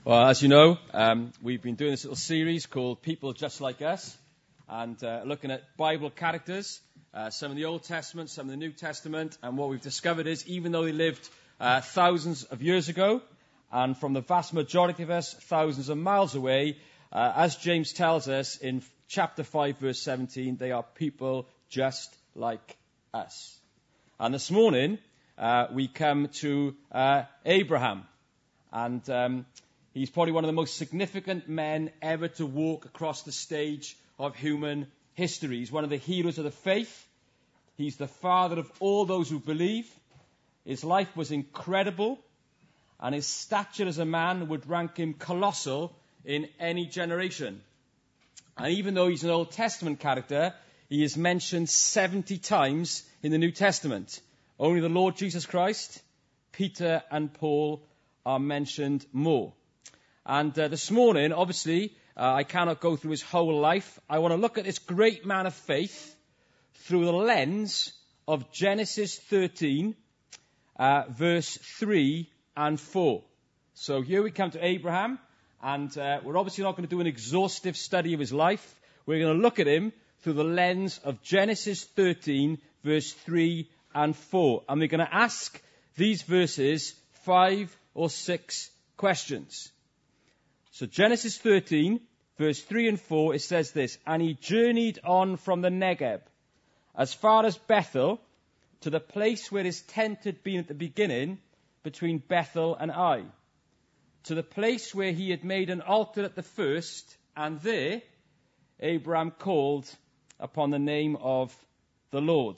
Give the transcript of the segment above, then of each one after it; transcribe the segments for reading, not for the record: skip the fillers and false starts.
Well, as you know, we've been doing this little series called People Just Like Us, and looking at Bible characters, some of the Old Testament, some of the New Testament, and what we've discovered is, even though they lived thousands of years ago, and from the vast majority of us, thousands of miles away, as James tells us in chapter 5, verse 17, they are people just like us. And this morning, we come to Abraham, and he's probably one of the most significant men ever to walk across the stage of human history. He's one of the heroes of the faith. He's the father of all those who believe. His life was incredible, and his stature as a man would rank him colossal in any generation. And even though he's an Old Testament character, he is mentioned 70 times in the New Testament. Only the Lord Jesus Christ, Peter, and Paul are mentioned more. And this morning, obviously, I cannot go through his whole life. I want to look at this great man of faith through the lens of Genesis 13, verse 3 and 4. So here we come to Abraham, and we're obviously not going to do an exhaustive study of his life. We're going to look at him through the lens of Genesis 13, verse 3 and 4. And we're going to ask these verses 5 or 6 questions. So Genesis 13, verse 3 and 4, it says this: "And he journeyed on from the Negeb, as far as Bethel, to the place where his tent had been at the beginning, between Bethel and Ai, to the place where he had made an altar at the first, and there Abraham called upon the name of the Lord."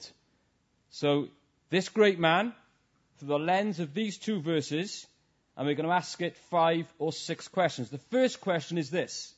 So this great man, through the lens of these 2 verses, and we're going to ask it 5 or 6 questions. The first question is this: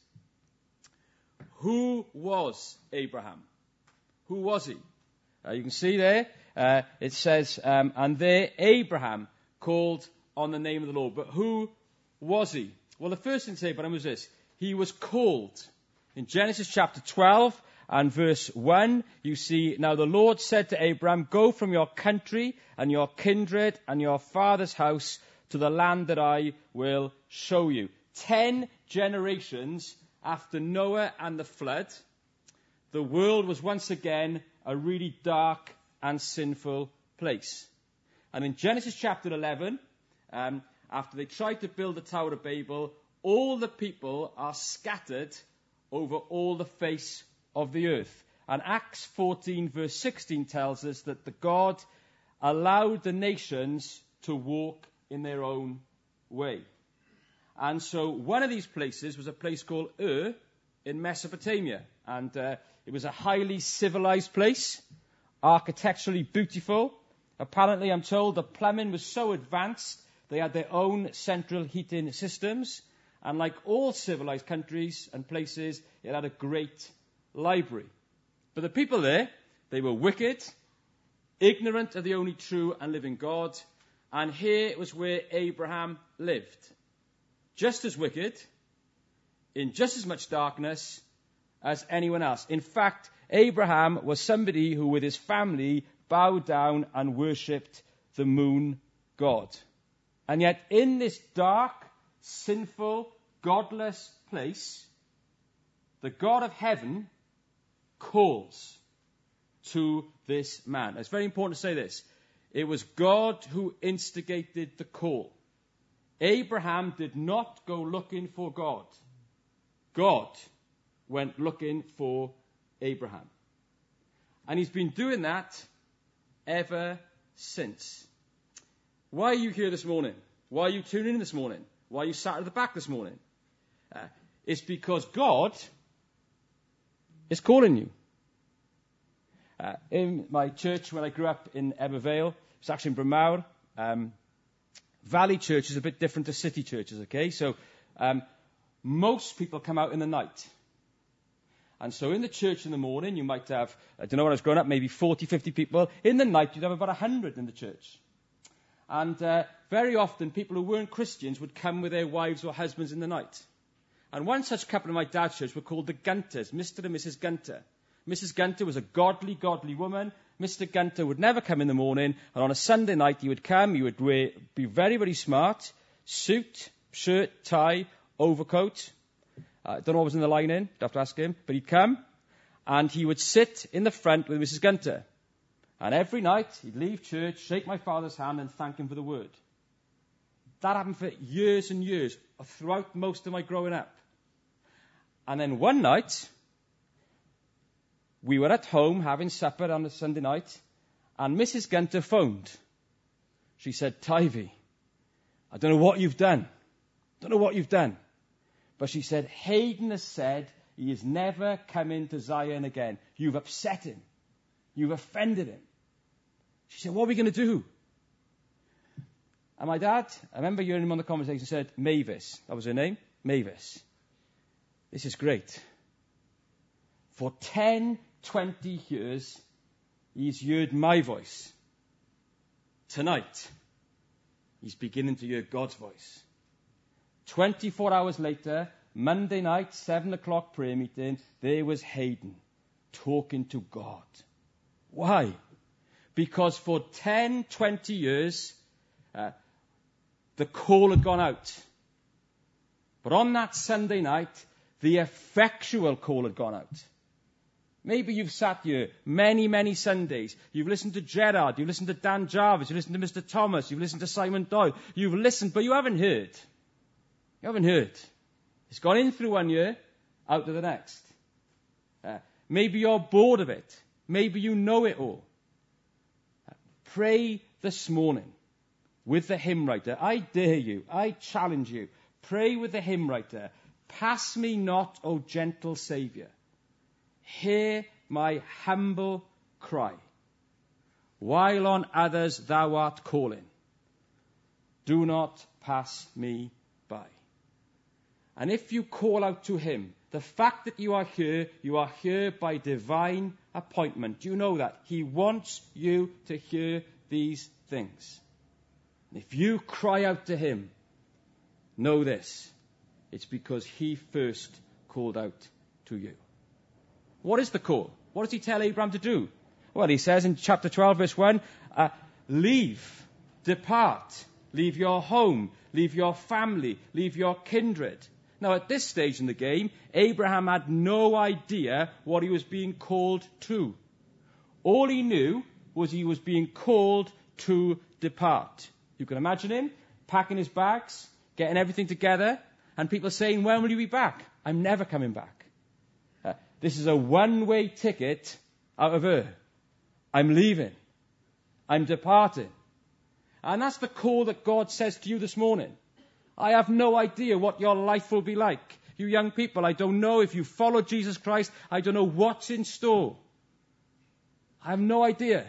who was Abraham? Who was he? You can see there, it says, and there Abraham called on the name of the Lord. But who was he? Well, the first thing to say about him was this: he was called. In Genesis chapter 12 and verse 1, you see, "Now the Lord said to Abraham, go from your country and your kindred and your father's house to the land that I will show you." 10 generations after Noah and the flood, the world was once again a really dark and sinful place. And in Genesis chapter 11, after they tried to build the Tower of Babel, all the people are scattered over all the face of the earth. And Acts 14 verse 16 tells us that the God allowed the nations to walk in their own way. And so one of these places was a place called Ur in Mesopotamia. And it was a highly civilized place, architecturally beautiful. Apparently, I'm told, the plumbing was so advanced, they had their own central heating systems. And like all civilized countries and places, it had a great library. But the people there, they were wicked, ignorant of the only true and living God. And here was where Abraham lived. Just as wicked, in just as much darkness as anyone else. In fact, Abraham was somebody who with his family bowed down and worshipped the moon god. And yet in this dark, sinful, godless place, the God of heaven calls to this man. It's very important to say this. It was God who instigated the call. Abraham did not go looking for God. God went looking for Abraham. And he's been doing that ever since. Why are you here this morning? Why are you tuning in this morning? Why are you sat at the back this morning? It's because God is calling you. In my church, when I grew up in Ebervale, it's actually in Bramawr. Valley church is a bit different to city churches, okay? So most people come out in the night. And so in the church in the morning, you might have, I don't know when I was growing up, maybe 40, 50 people. In the night, you'd have about 100 in the church. And very often, people who weren't Christians would come with their wives or husbands in the night. And one such couple in my dad's church were called the Gunters, Mr. and Mrs. Gunter. Mrs. Gunter was a godly woman. Mr. Gunter would never come in the morning, and on a Sunday night he would come, he would be very, very smart, suit, shirt, tie, overcoat. I don't know what was in the lining. You'd have to ask him. But he'd come, and he would sit in the front with Mrs. Gunter. And every night, he'd leave church, shake my father's hand, and thank him for the word. That happened for years and years, throughout most of my growing up. And then one night, we were at home having supper on a Sunday night, and Mrs. Gunter phoned. She said, Tivy, I don't know what you've done. Don't know what you've done. But she said, Hayden has said he is never coming to Zion again. You've upset him. You've offended him. She said, what are we going to do? And my dad, I remember hearing him on the conversation, said, Mavis. That was her name, Mavis. This is great. For 10, 20 years, he's heard my voice. Tonight, he's beginning to hear God's voice. 24 hours later, Monday night, 7 o'clock prayer meeting, there was Hayden talking to God. Why? Because for 10, 20 years, the call had gone out. But on that Sunday night, the effectual call had gone out. Maybe you've sat here many, many Sundays. You've listened to Gerard. You've listened to Dan Jarvis. You've listened to Mr. Thomas. You've listened to Simon Doyle. You've listened, but you haven't heard. You haven't heard. It's gone in through one year, out to the next. Maybe you're bored of it. Maybe you know it all. Pray this morning with the hymn writer. I dare you. I challenge you. Pray with the hymn writer. Pass me not, O gentle Saviour. Hear my humble cry. While on others thou art calling, do not pass me by. And if you call out to him, the fact that you are here by divine appointment. Do you know that? He wants you to hear these things. And if you cry out to him, know this. It's because he first called out to you. What is the call? What does he tell Abraham to do? Well, he says in chapter 12, verse 1, leave, depart, leave your home, leave your family, leave your kindred. Now, at this stage in the game, Abraham had no idea what he was being called to. All he knew was he was being called to depart. You can imagine him packing his bags, getting everything together, and people saying, when will you be back? I'm never coming back. This is a one-way ticket out of Ur. I'm leaving. I'm departing. And that's the call that God says to you this morning. I have no idea what your life will be like. You young people, I don't know if you follow Jesus Christ. I don't know what's in store. I have no idea.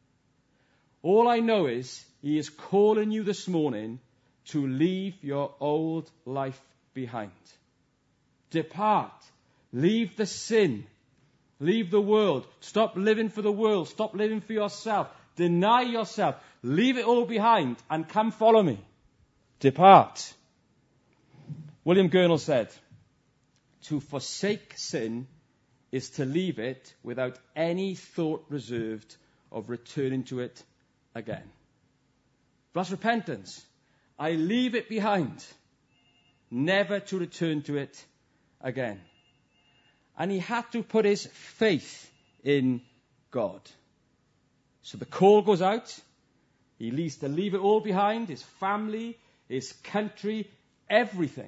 All I know is he is calling you this morning to leave your old life behind. Depart. Leave the sin. Leave the world. Stop living for the world. Stop living for yourself. Deny yourself. Leave it all behind and come follow me. Depart. William Gurnall said, to forsake sin is to leave it without any thought reserved of returning to it again. That's repentance. I leave it behind, never to return to it again. And he had to put his faith in God. So the call goes out. He needs to leave it all behind, his family, his country, everything.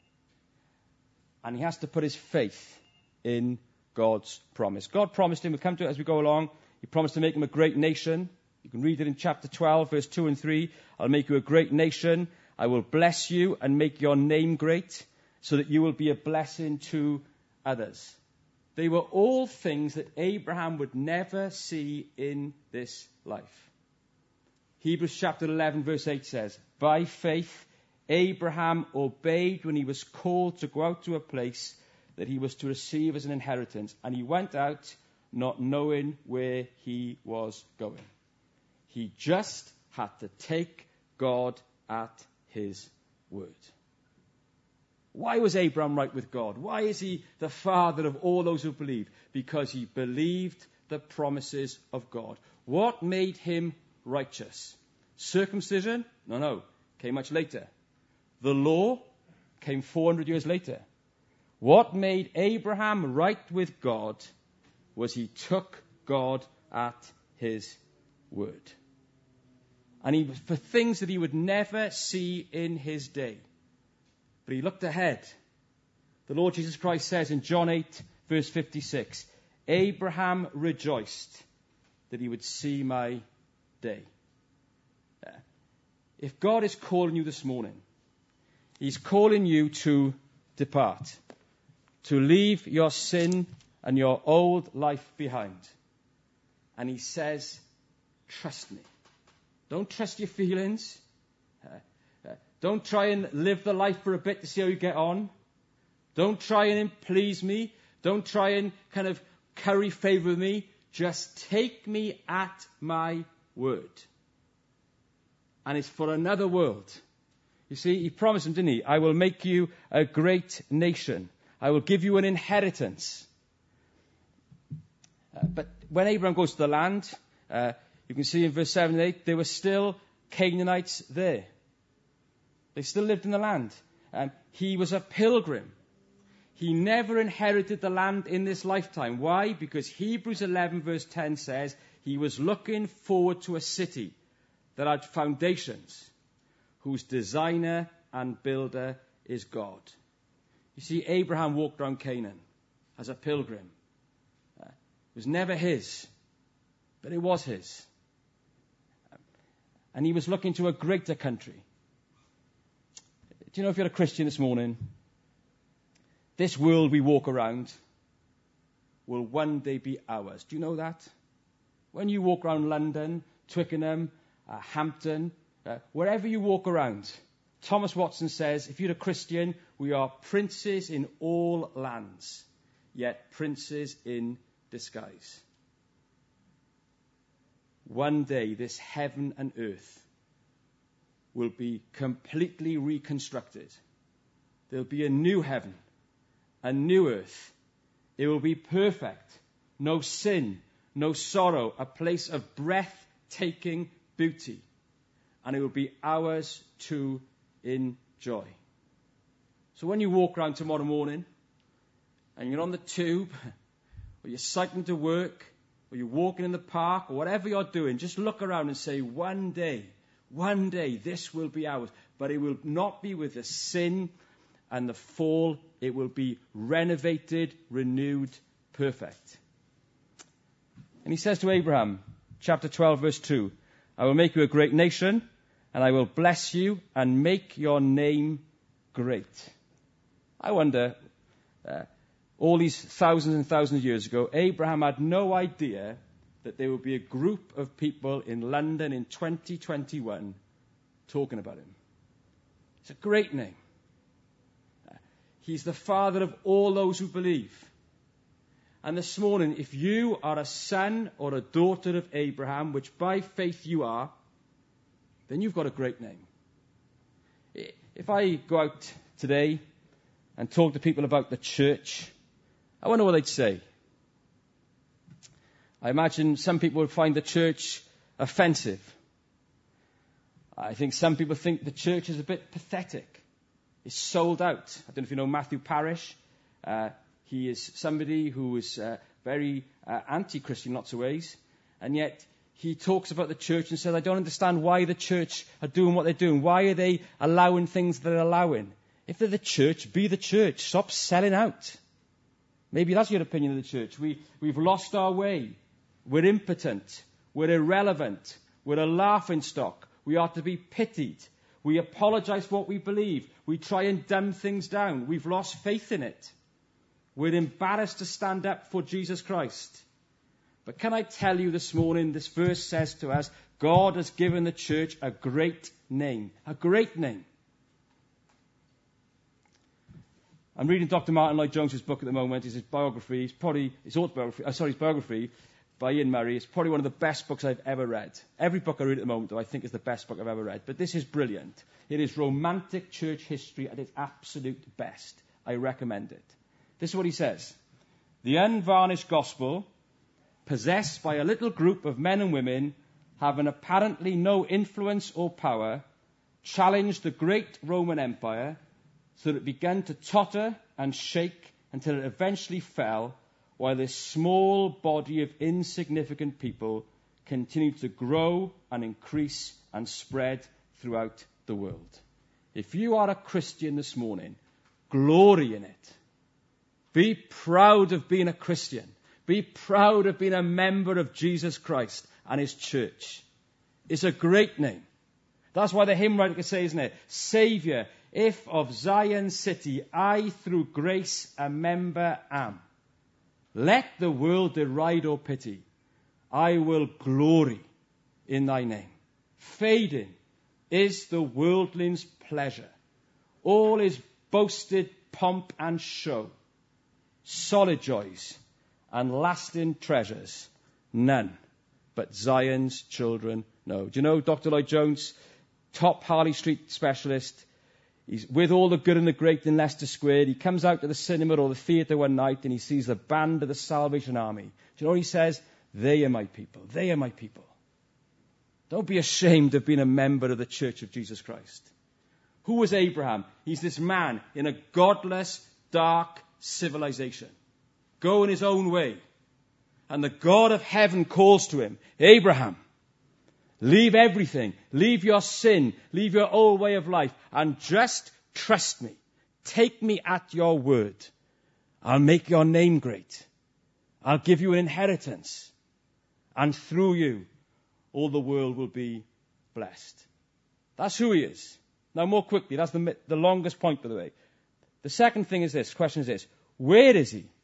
And he has to put his faith in God's promise. God promised him, we'll come to it as we go along, he promised to make him a great nation. You can read it in chapter 12, verse 2 and 3. I'll make you a great nation. I will bless you and make your name great, so that you will be a blessing to others. They were all things that Abraham would never see in this life. Hebrews chapter 11, verse 8 says, by faith, Abraham obeyed when he was called to go out to a place that he was to receive as an inheritance. And he went out not knowing where he was going. He just had to take God at his word. Why was Abraham right with God? Why is he the father of all those who believe? Because he believed the promises of God. What made him righteous? Circumcision? No. Came much later. The law came 400 years later. What made Abraham right with God was he took God at his word. And he was for things that he would never see in his day. But he looked ahead. The Lord Jesus Christ says in John 8, verse 56, Abraham rejoiced that he would see my day. If God is calling you this morning, he's calling you to depart, to leave your sin and your old life behind. And he says, trust me. Don't trust your feelings. Don't try and live the life for a bit to see how you get on. Don't try and please me. Don't try and kind of curry favor with me. Just take me at my word. And it's for another world. You see, he promised him, didn't he? I will make you a great nation. I will give you an inheritance. But when Abraham goes to the land, you can see in verse 7 and 8, there were still Canaanites there. They still lived in the land. He was a pilgrim. He never inherited the land in this lifetime. Why? Because Hebrews 11 verse 10 says he was looking forward to a city that had foundations, whose designer and builder is God. You see, Abraham walked around Canaan as a pilgrim. It was never his, but it was his. And he was looking to a greater country. Do you know, if you're a Christian this morning, this world we walk around will one day be ours. Do you know that? When you walk around London, Twickenham, Hampton, wherever you walk around, Thomas Watson says, if you're a Christian, we are princes in all lands, yet princes in disguise. One day, this heaven and earth will be completely reconstructed. There'll be a new heaven, a new earth. It will be perfect. No sin, no sorrow, a place of breathtaking beauty. And it will be ours to enjoy. So when you walk around tomorrow morning, and you're on the tube, or you're cycling to work, or you're walking in the park, or whatever you're doing, just look around and say, one day, this will be ours. But it will not be with the sin and the fall. It will be renovated, renewed, perfect. And he says to Abraham, chapter 12, verse 2, I will make you a great nation, and I will bless you and make your name great. I wonder, all these thousands and thousands of years ago, Abraham had no idea that there would be a group of people in London in 2021 talking about him. It's a great name. He's the father of all those who believe. And this morning, if you are a son or a daughter of Abraham, which by faith you are, then you've got a great name. If I go out today and talk to people about the church, I wonder what they'd say. I imagine some people would find the church offensive. I think some people think the church is a bit pathetic. It's sold out. I don't know if you know Matthew Parrish. He is somebody who is very anti-Christian in lots of ways. And yet he talks about the church and says, I don't understand why the church are doing what they're doing. Why are they allowing things they're allowing? If they're the church, be the church. Stop selling out. Maybe that's your opinion of the church. We've lost our way. We're impotent. We're irrelevant. We're a laughingstock. We are to be pitied. We apologize for what we believe. We try and dumb things down. We've lost faith in it. We're embarrassed to stand up for Jesus Christ. But can I tell you this morning, this verse says to us, God has given the church a great name. A great name. I'm reading Dr. Martin Lloyd-Jones's book at the moment. It's his biography. His biography by Ian Murray. It's probably one of the best books I've ever read. Every book I read at the moment, though, I think is the best book I've ever read. But this is brilliant. It is romantic church history at its absolute best. I recommend it. This is what he says. The unvarnished gospel, possessed by a little group of men and women, having apparently no influence or power, challenged the great Roman Empire, so that it began to totter and shake until it eventually fell, while this small body of insignificant people continued to grow and increase and spread throughout the world. If you are a Christian this morning, glory in it. Be proud of being a Christian. Be proud of being a member of Jesus Christ and his church. It's a great name. That's why the hymn writer can say, isn't it? Saviour, if of Zion's city I through grace a member am, let the world deride or pity. I will glory in thy name. Fading is the worldling's pleasure. All his boasted pomp and show. Solid joys and lasting treasures, none but Zion's children know. Do you know Dr. Lloyd Jones, top Harley Street specialist? He's with all the good and the great in Leicester Square. He comes out to the cinema or the theatre one night and he sees the band of the Salvation Army. Do you know what he says? They are my people. They are my people. Don't be ashamed of being a member of the Church of Jesus Christ. Who was Abraham? He's this man in a godless, dark civilization, going his own way. And the God of heaven calls to him, Abraham, leave everything, leave your sin, leave your old way of life, and just trust me. Take me at your word. I'll make your name great. I'll give you an inheritance. And through you, all the world will be blessed. That's who he is. Now, more quickly, that's the longest point, by the way. The second thing is this, question is this, where is he?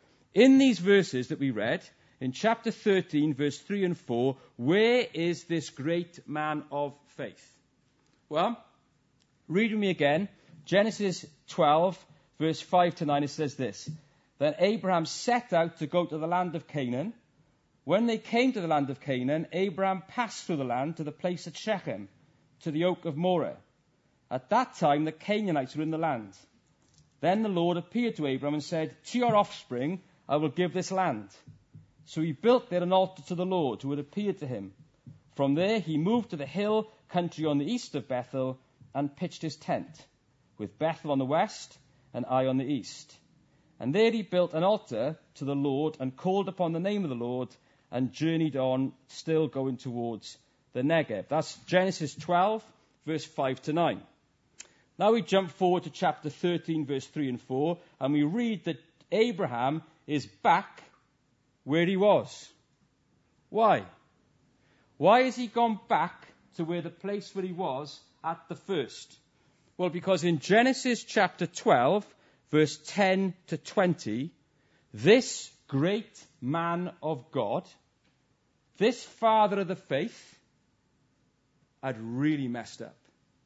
In these verses that we read, in chapter 13, verse 3 and 4, where is this great man of faith? Well, read with me again. Genesis 12, verse 5 to 9, it says this. Then Abraham set out to go to the land of Canaan. When they came to the land of Canaan, Abraham passed through the land to the place at Shechem, to the oak of Moreh. At that time, the Canaanites were in the land. Then the Lord appeared to Abraham and said, to your offspring I will give this land. So he built there an altar to the Lord who had appeared to him. From there he moved to the hill country on the east of Bethel and pitched his tent, with Bethel on the west and Ai on the east. And there he built an altar to the Lord and called upon the name of the Lord and journeyed on, still going towards the Negev. That's Genesis 12, verse 5 to 9. Now we jump forward to chapter 13, verse 3 and 4, and we read that Abraham is back where he was. Why? Why has he gone back to where the place where he was at the first? Well, because in Genesis chapter 12, verse 10 to 20, this great man of God, this father of the faith, had really messed up.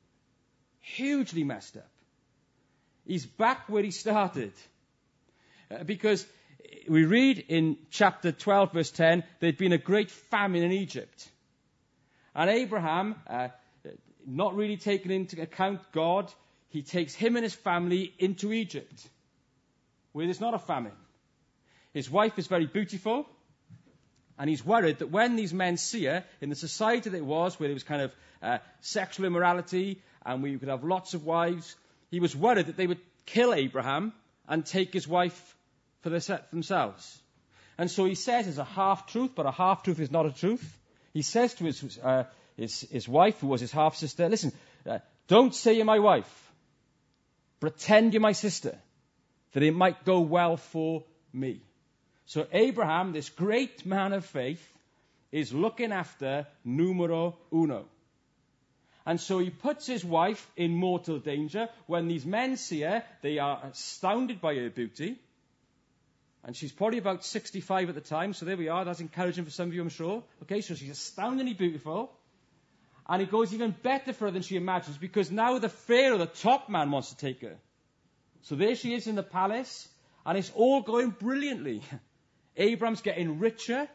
Hugely messed up. He's back where he started. Because we read in chapter 12, verse 10, there'd been a great famine in Egypt. And Abraham, not really taking into account God, he takes him and his family into Egypt, where there's not a famine. His wife is very beautiful, and he's worried that when these men see her, in the society that it was, where there was kind of sexual immorality, and where you could have lots of wives, he was worried that they would kill Abraham and take his wife for themselves. And so he says it's a half-truth, but a half-truth is not a truth. He says to his wife, who was his half-sister, listen, don't say you're my wife. Pretend you're my sister, that it might go well for me. So Abraham, this great man of faith, is looking after numero uno. And so he puts his wife in mortal danger. When these men see her, they are astounded by her beauty. And she's probably about 65 at the time, so there we are. That's encouraging for some of you, I'm sure. Okay, so she's astoundingly beautiful. And it goes even better for her than she imagines, because now the Pharaoh, the top man, wants to take her. So there she is in the palace, and it's all going brilliantly. Abraham's getting richer,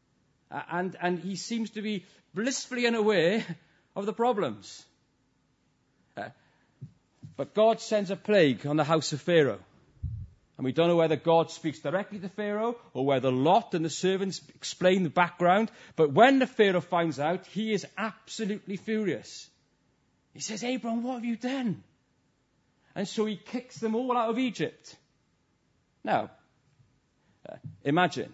and he seems to be blissfully unaware of the problems. But God sends a plague on the house of Pharaoh. And we don't know whether God speaks directly to Pharaoh or whether Lot and the servants explain the background. But when the Pharaoh finds out, he is absolutely furious. He says, Abraham, what have you done? And so he kicks them all out of Egypt. Now, imagine.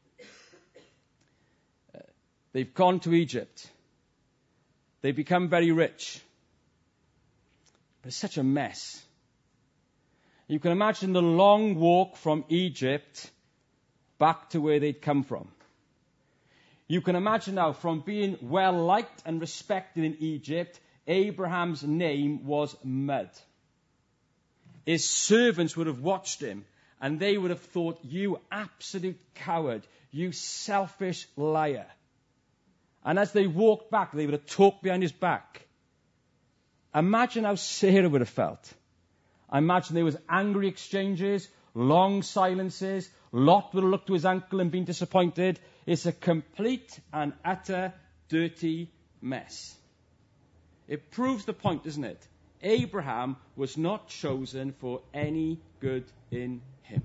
They've gone to Egypt. They've become very rich. But it's such a mess. You can imagine the long walk from Egypt back to where they'd come from. You can imagine now, from being well-liked and respected in Egypt, Abraham's name was mud. His servants would have watched him, and they would have thought, you absolute coward, you selfish liar. And as they walked back, they would have talked behind his back. Imagine how Sarah would have felt. I imagine there was angry exchanges, long silences. Lot would have looked to his uncle and been disappointed. It's a complete and utter dirty mess. It proves the point, doesn't it? Abraham was not chosen for any good in him.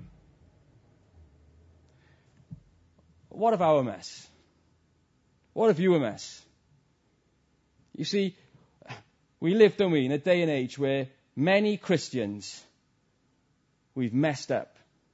What of our mess? What of your mess? You see, we live, don't we, in a day and age where many Christians, we've messed up.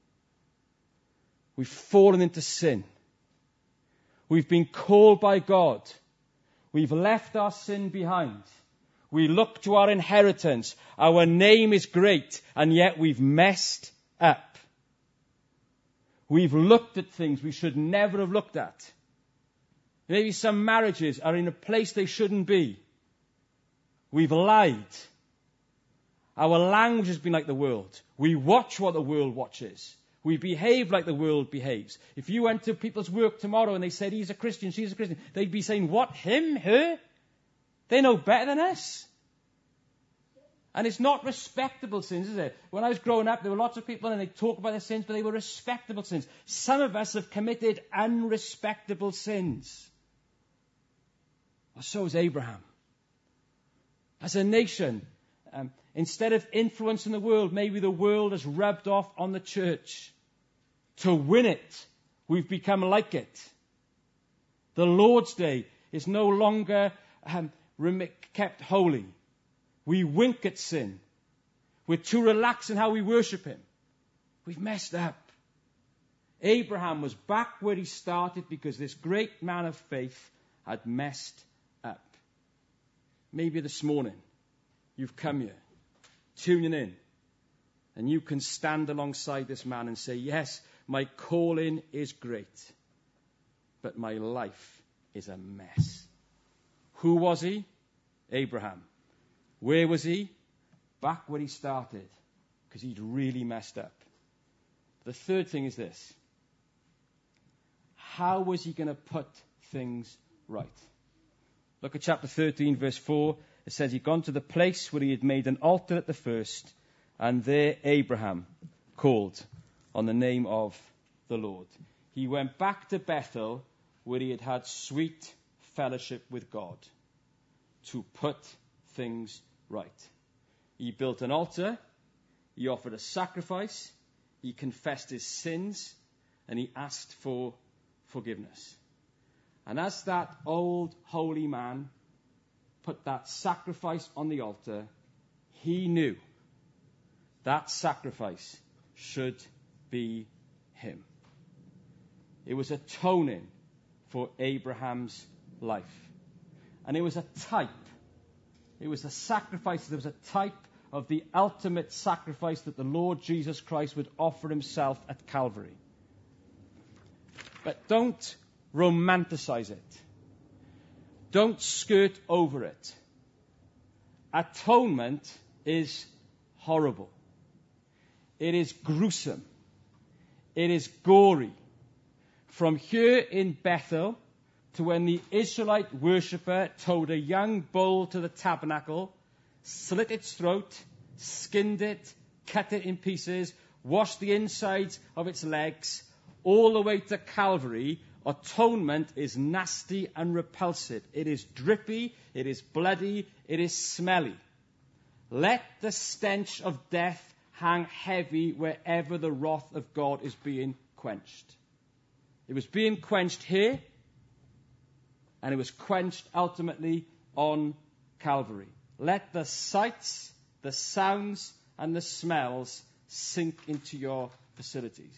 We've fallen into sin. We've been called by God. We've left our sin behind. We look to our inheritance. Our name is great, and yet we've messed up. We've looked at things we should never have looked at. Maybe some marriages are in a place they shouldn't be. We've lied. Our language has been like the world. We watch what the world watches. We behave like the world behaves. If you went to people's work tomorrow and they said, he's a Christian, she's a Christian, they'd be saying, what, him, her? They know better than us. And it's not respectable sins, is it? When I was growing up, there were lots of people and they talk about their sins, but they were respectable sins. Some of us have committed unrespectable sins. Well, so is Abraham. As a nation, instead of influencing the world, maybe the world has rubbed off on the church. To win it, we've become like it. The Lord's Day is no longer kept holy. We wink at sin. We're too relaxed in how we worship him. We've messed up. Abraham was back where he started because this great man of faith had messed up. Maybe this morning you've come here, tuning in, and you can stand alongside this man and say, yes, my calling is great, but my life is a mess. Who was he? Abraham. Where was he? Back where he started, because he'd really messed up. The third thing is this. How was he going to put things right? Look at chapter 13, verse 4. It says he'd gone to the place where he had made an altar at the first, and there Abraham called on the name of the Lord. He went back to Bethel, where he had had sweet fellowship with God, to put things right. He built an altar, he offered a sacrifice, he confessed his sins, and he asked for forgiveness. And as that old holy man put that sacrifice on the altar, he knew that sacrifice should be him. It was atoning for Abraham's life. And it was a type. It was a sacrifice that was a type of the ultimate sacrifice that the Lord Jesus Christ would offer himself at Calvary. But don't romanticize it. Don't skirt over it. Atonement is horrible. It is gruesome. It is gory. From here in Bethel to when the Israelite worshipper towed a young bull to the tabernacle, slit its throat, skinned it, cut it in pieces, washed the insides of its legs, all the way to Calvary, atonement is nasty and repulsive. It is drippy, it is bloody, it is smelly. Let the stench of death hang heavy wherever the wrath of God is being quenched. It was being quenched here, and it was quenched ultimately on Calvary. Let the sights, the sounds, and the smells sink into your facilities.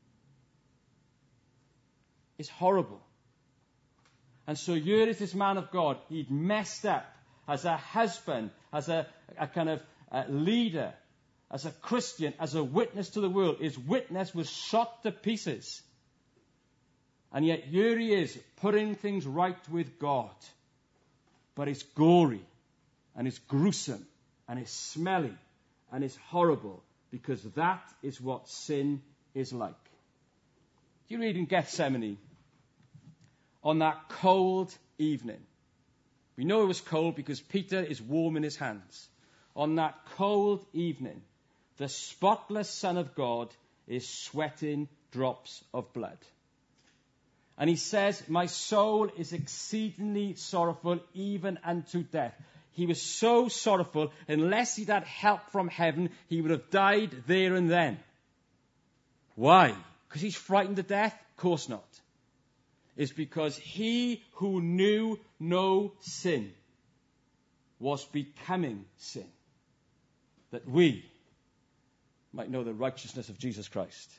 It's horrible. And so here is this man of God. He'd messed up as a husband, as a kind of leader, as a Christian, as a witness to the world. His witness was shot to pieces. And yet here he is, putting things right with God. But it's gory, and it's gruesome, and it's smelly, and it's horrible, because that is what sin is like. You read in Gethsemane, on that cold evening. We know it was cold because Peter is warm in his hands. On that cold evening, the spotless Son of God is sweating drops of blood. And he says, my soul is exceedingly sorrowful, even unto death. He was so sorrowful, unless he'd had help from heaven, he would have died there and then. Why? Because he's frightened to death? Of course not. It's because he who knew no sin was becoming sin, that we might know the righteousness of Jesus Christ.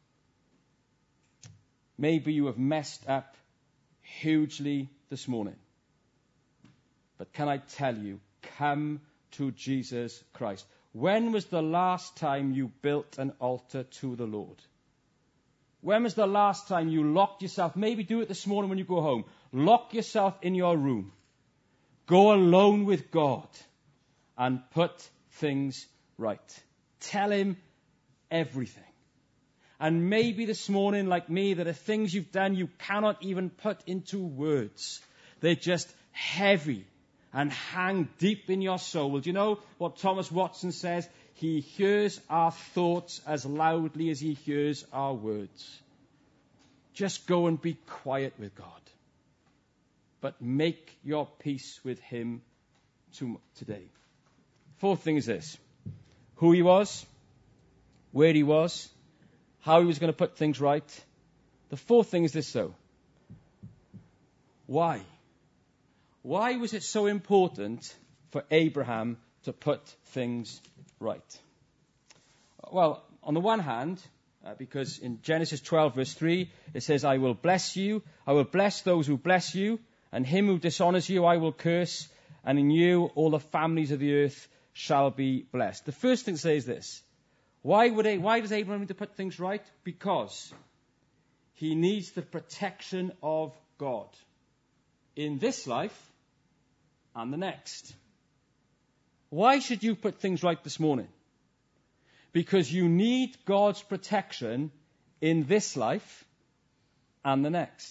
Maybe you have messed up hugely this morning. But can I tell you, come to Jesus Christ. When was the last time you built an altar to the Lord? When was the last time you locked yourself? Maybe do it this morning when you go home. Lock yourself in your room. Go alone with God and put things right. Tell him everything. And maybe this morning, like me, there are things you've done you cannot even put into words. They're just heavy and hang deep in your soul. Do you know what Thomas Watson says? He hears our thoughts as loudly as he hears our words. Just go and be quiet with God. But make your peace with him today. Fourth thing is this. Who he was, where he was, how he was going to put things right. The fourth thing is this, though. Why? Why was it so important for Abraham to put things right? Well, on the one hand, because in Genesis 12, verse 3, it says, I will bless you, I will bless those who bless you, and him who dishonors you I will curse, and in you all the families of the earth shall be blessed. The first thing to say is this. Why does Abraham need to put things right? Because he needs the protection of God in this life and the next. Why should you put things right this morning? Because you need God's protection in this life and the next.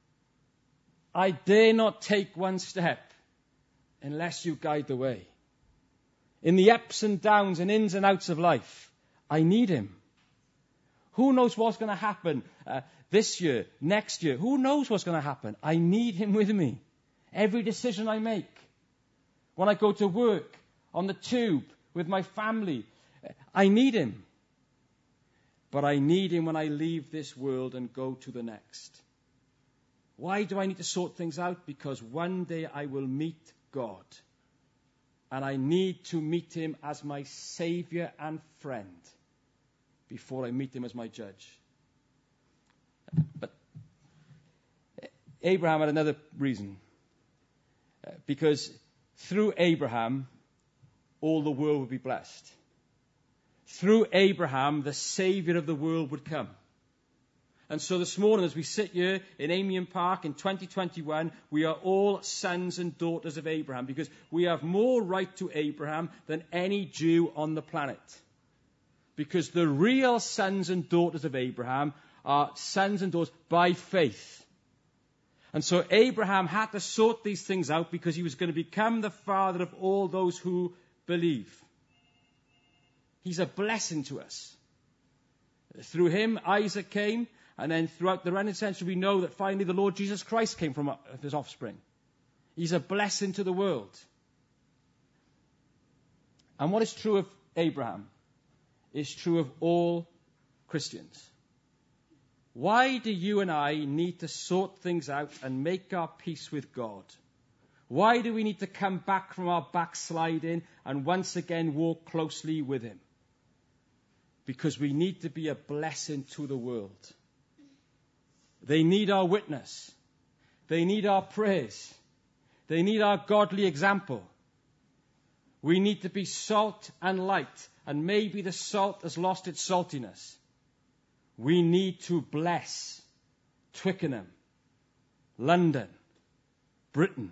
I dare not take one step unless you guide the way. In the ups and downs and ins and outs of life, I need him. Who knows what's going to happen this year, next year? Who knows what's going to happen? I need him with me. Every decision I make. When I go to work, on the tube, with my family, I need him. But I need him when I leave this world and go to the next. Why do I need to sort things out? Because one day I will meet God. And I need to meet him as my Savior and friend before I meet him as my judge. But Abraham had another reason. Because through Abraham, all the world would be blessed. Through Abraham, the Savior of the world would come. And so this morning, as we sit here in Amiens Park in 2021, we are all sons and daughters of Abraham because we have more right to Abraham than any Jew on the planet. Because the real sons and daughters of Abraham are sons and daughters by faith. And so Abraham had to sort these things out because he was going to become the father of all those who believe. He's a blessing to us. Through him, Isaac came. And then throughout the remnant century, we know that finally the Lord Jesus Christ came from his offspring. He's a blessing to the world. And what is true of Abraham is true of all Christians. Why do you and I need to sort things out and make our peace with God? Why do we need to come back from our backsliding and once again walk closely with him? because we need to be a blessing to the world. They need our witness. They need our praise. They need our godly example. We need to be salt and light, and maybe the salt has lost its saltiness. We need to bless Twickenham, London, Britain.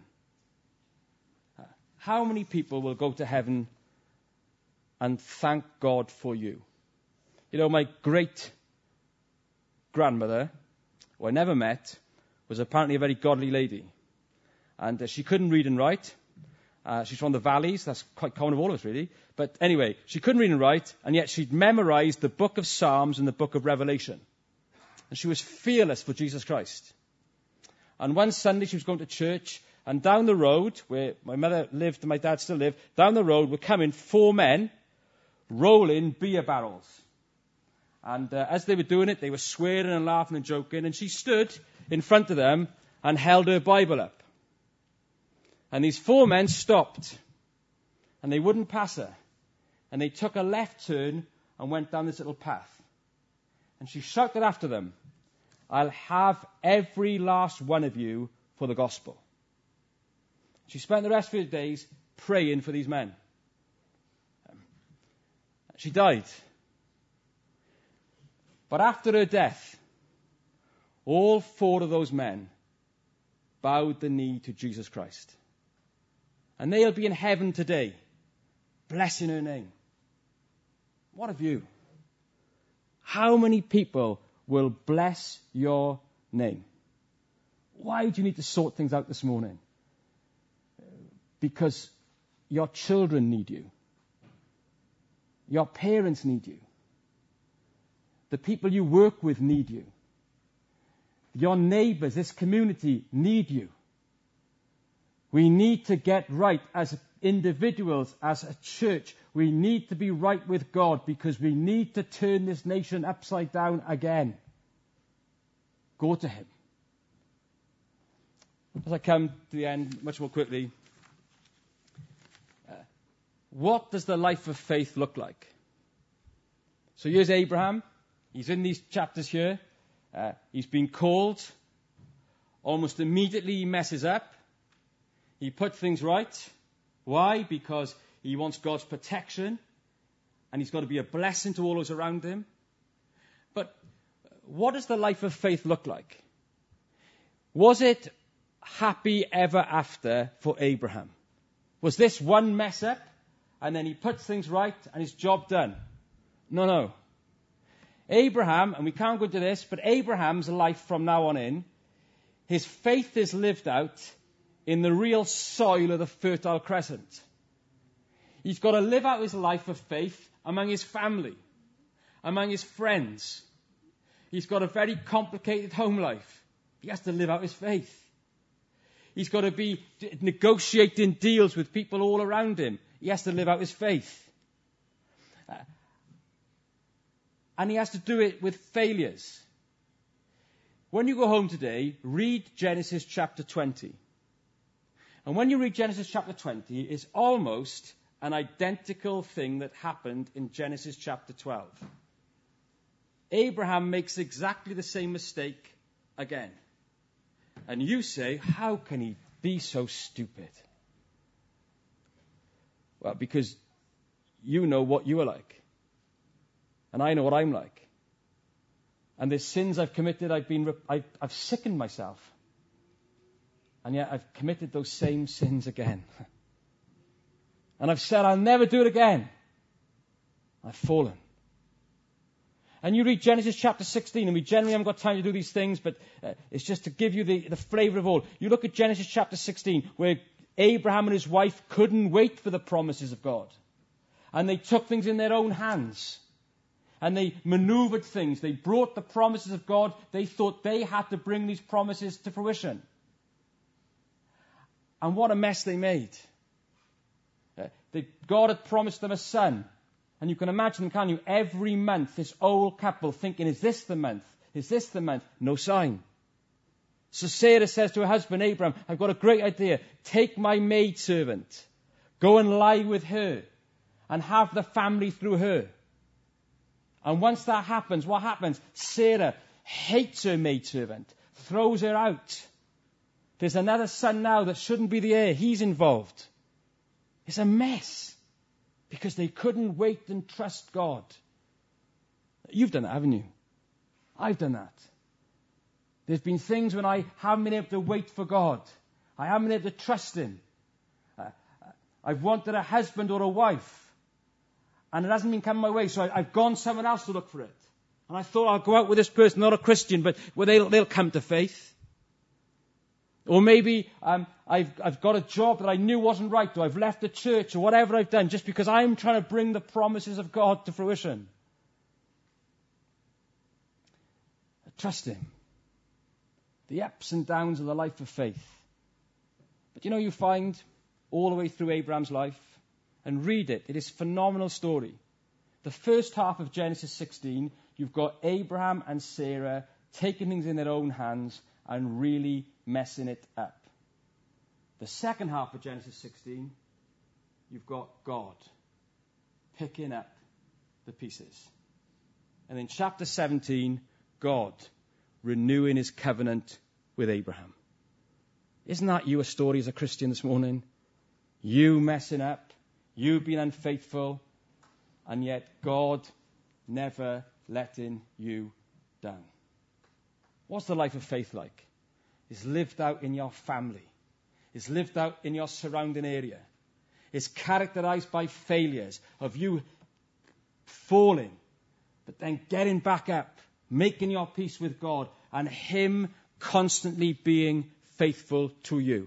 How many people will go to heaven and thank God for you? You know, my great-grandmother, who I never met, was apparently a very godly lady. And she couldn't read and write. She's from the valleys. That's quite common of all of us, really. But anyway, she couldn't read and write, and yet she'd memorized the book of Psalms and the book of Revelation. And she was fearless for Jesus Christ. And one Sunday she was going to church, and down the road, where my mother lived and my dad still lived, down the road were coming 4 men rolling beer barrels. And as they were doing it, they were swearing and laughing and joking, and she stood in front of them and held her Bible up. And these 4 men stopped, and they wouldn't pass her. And they took a left turn and went down this little path. And she shouted after them, "I'll have every last one of you for the gospel." She spent the rest of her days praying for these men. She died. But after her death, all 4 of those men bowed the knee to Jesus Christ. And they'll be in heaven today, blessing her name. What of you? How many people will bless your name? Why do you need to sort things out this morning? Because your children need you. Your parents need you. The people you work with need you. Your neighbors, this community, need you. We need to get right as individuals, as a church. We need to be right with God because we need to turn this nation upside down again. Go to Him. As I come to the end much more quickly, what does the life of faith look like? So here's Abraham. He's in these chapters here. He's been called. Almost immediately he messes up. He put things right. Why? Because he wants God's protection. And he's got to be a blessing to all those around him. But what does the life of faith look like? Was it happy ever after for Abraham? Was this one mess up? And then he puts things right and his job done? No. Abraham, and we can't go into this, but Abraham's life from now on in, his faith is lived out in the real soil of the Fertile Crescent. He's got to live out his life of faith among his family, among his friends. He's got a very complicated home life. He has to live out his faith. He's got to be negotiating deals with people all around him. He has to live out his faith. And he has to do it with failures. When you go home today, read Genesis chapter 20. And when you read Genesis chapter 20, it's almost an identical thing that happened in Genesis chapter 12. Abraham makes exactly the same mistake again. And you say, how can he be so stupid? Well, because you know what you are like. And I know what I'm like. And the sins I've committed, I've sickened myself. And yet I've committed those same sins again. And I've said I'll never do it again. I've fallen. And you read Genesis chapter 16, and we generally haven't got time to do these things, but it's just to give you the flavor of all. You look at Genesis chapter 16, where Abraham and his wife couldn't wait for the promises of God. And they took things in their own hands. And they maneuvered things. They brought the promises of God. They thought they had to bring these promises to fruition. And what a mess they made. God had promised them a son. And you can imagine, can't you, every month this old couple thinking, is this the month? Is this the month? No sign. So Sarah says to her husband Abraham, I've got a great idea. Take my maidservant. Go and lie with her. And have the family through her. And once that happens, what happens? Sarah hates her maidservant, throws her out. There's another son now that shouldn't be the heir. He's involved. It's a mess because they couldn't wait and trust God. You've done that, haven't you? I've done that. There's been things when I haven't been able to wait for God. I haven't been able to trust Him. I've wanted a husband or a wife, and it hasn't been coming my way, so I've gone somewhere else to look for it. And I thought I'll go out with this person, not a Christian, but they'll come to faith. Or maybe I've got a job that I knew wasn't right, or I've left the church, or whatever I've done, just because I'm trying to bring the promises of God to fruition. Trust Him. The ups and downs of the life of faith. But you find all the way through Abraham's life, and read it. It is a phenomenal story. The first half of Genesis 16, you've got Abraham and Sarah taking things in their own hands and really messing it up. The second half of Genesis 16, you've got God picking up the pieces. And in chapter 17, God renewing His covenant with Abraham. Isn't that you a story as a Christian this morning? You messing up, you being unfaithful, and yet God never letting you down. What's the life of faith like? It's lived out in your family. It's lived out in your surrounding area. It's characterized by failures of you falling, but then getting back up, making your peace with God, and Him constantly being faithful to you.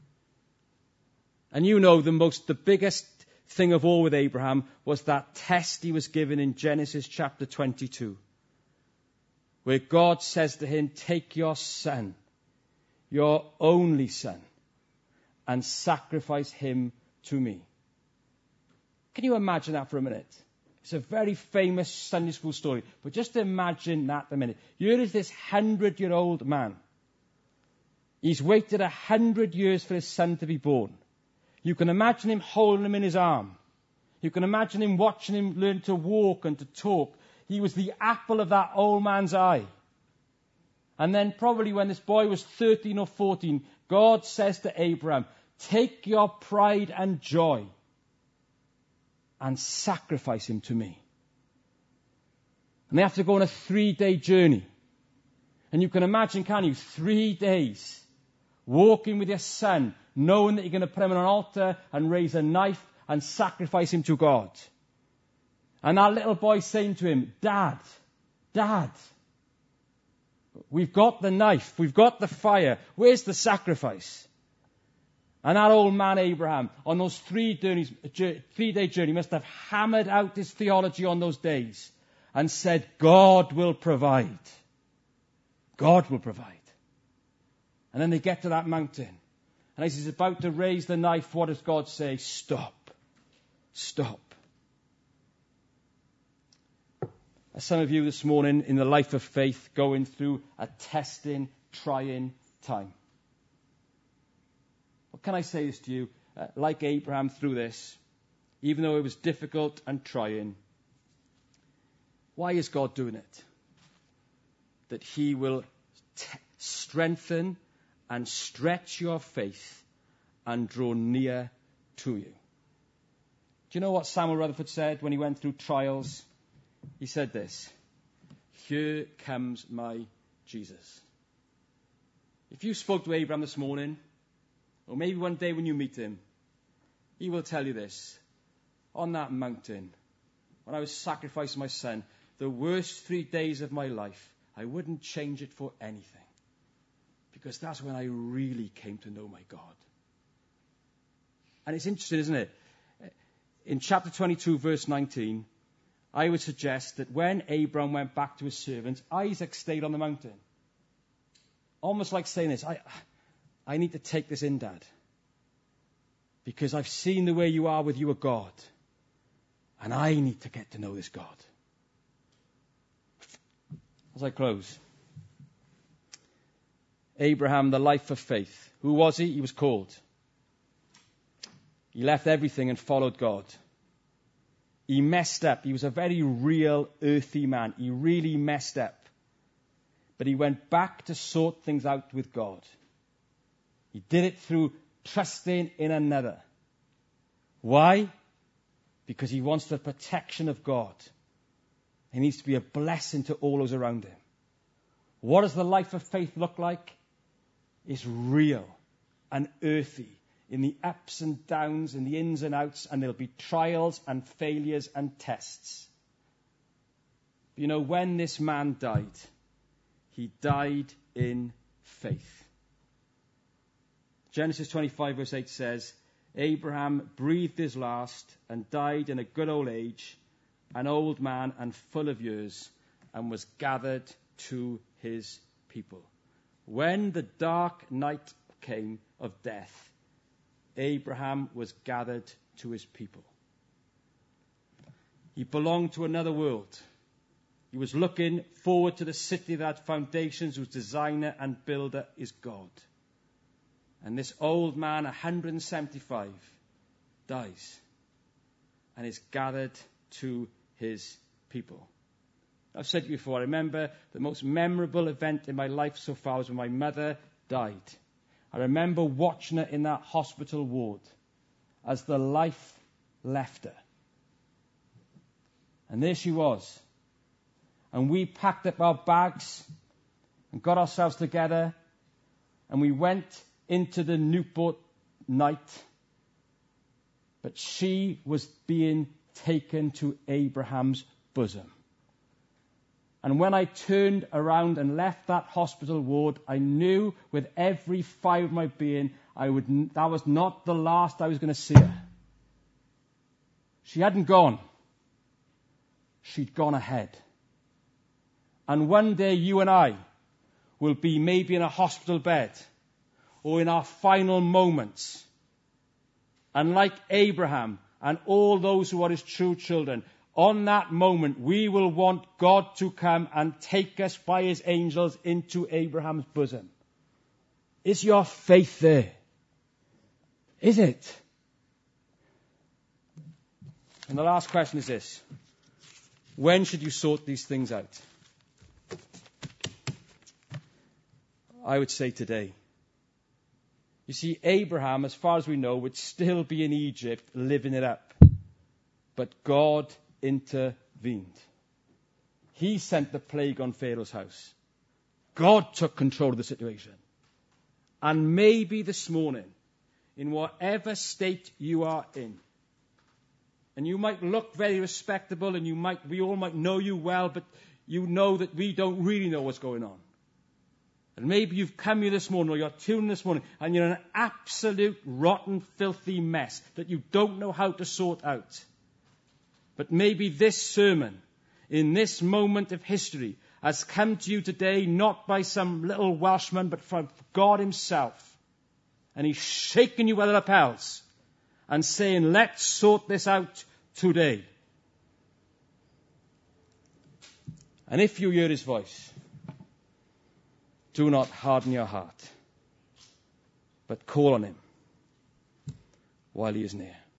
And the biggest thing of all with Abraham was that test he was given in Genesis chapter 22, where God says to him, take your son, your only son, and sacrifice him to me. Can you imagine that for a minute? It's a very famous Sunday school story, but just imagine that a minute. Here is this 100-year-old man. He's waited 100 years for his son to be born. You can imagine him holding him in his arm. You can imagine him watching him learn to walk and to talk. He was the apple of that old man's eye. And then probably when this boy was 13 or 14, God says to Abraham, take your pride and joy and sacrifice him to me. And they have to go on a 3-day journey. And you can imagine, can you, 3 days walking with your son, knowing that you're going to put him on an altar and raise a knife and sacrifice him to God. And that little boy saying to him, Dad, we've got the knife, we've got the fire, where's the sacrifice? And that old man Abraham, on those 3-day journey, must have hammered out his theology on those days and said, God will provide. God will provide. And then they get to that mountain. And as he's about to raise the knife, what does God say? Stop. As some of you this morning in the life of faith going through a testing, trying time. What can I say this to you? Like Abraham through this, even though it was difficult and trying, why is God doing it? That He will strengthen and stretch your faith and draw near to you. Do you know what Samuel Rutherford said when he went through trials? He said this, here comes my Jesus. If you spoke to Abraham this morning, or maybe one day when you meet him, he will tell you this. On that mountain, when I was sacrificing my son, the worst 3 days of my life, I wouldn't change it for anything. Because that's when I really came to know my God. And it's interesting, isn't it? In chapter 22, verse 19, I would suggest that when Abraham went back to his servants, Isaac stayed on the mountain. Almost like saying this, I need to take this in, Dad. Because I've seen the way you are with your God. And I need to get to know this God. As I close. Abraham, the life of faith. Who was he? He was called. He left everything and followed God. He messed up. He was a very real, earthy man. He really messed up. But he went back to sort things out with God. He did it through trusting in another. Why? Because he wants the protection of God. He needs to be a blessing to all those around him. What does the life of faith look like? It's real and earthy in the ups and downs, in the ins and outs, and there'll be trials and failures and tests. You know, when this man died, he died in faith. Genesis 25 verse 8 says, Abraham breathed his last and died in a good old age, an old man and full of years, and was gathered to his people. When the dark night came of death, Abraham was gathered to his people. He belonged to another world. He was looking forward to the city that had foundations, whose designer and builder is God. And this old man, 175, dies and is gathered to his people. I've said to you before, I remember the most memorable event in my life so far was when my mother died. I remember watching her in that hospital ward as the life left her. And there she was. And we packed up our bags and got ourselves together, and we went into the Newport night. But she was being taken to Abraham's bosom. And when I turned around and left that hospital ward, I knew with every fibre of my being that was not the last I was going to see her. She hadn't gone. She'd gone ahead. And one day you and I will be maybe in a hospital bed or in our final moments. And like Abraham and all those who are his true children, on that moment, we will want God to come and take us by his angels into Abraham's bosom. Is your faith there? Is it? And the last question is this. When should you sort these things out? I would say today. You see, Abraham, as far as we know, would still be in Egypt living it up. But God intervened. He sent the plague on Pharaoh's house. God took control of the situation. And maybe this morning, in whatever state you are in, and you might look very respectable, and we all might know you well, but you know that we don't really know what's going on. And maybe you've come here this morning, or you're tuning this morning, and you're in an absolute rotten, filthy mess that you don't know how to sort out. But maybe this sermon, in this moment of history, has come to you today not by some little Welshman, but from God himself. And he's shaking you by the lapels and saying, let's sort this out today. And if you hear his voice, do not harden your heart, but call on him while he is near.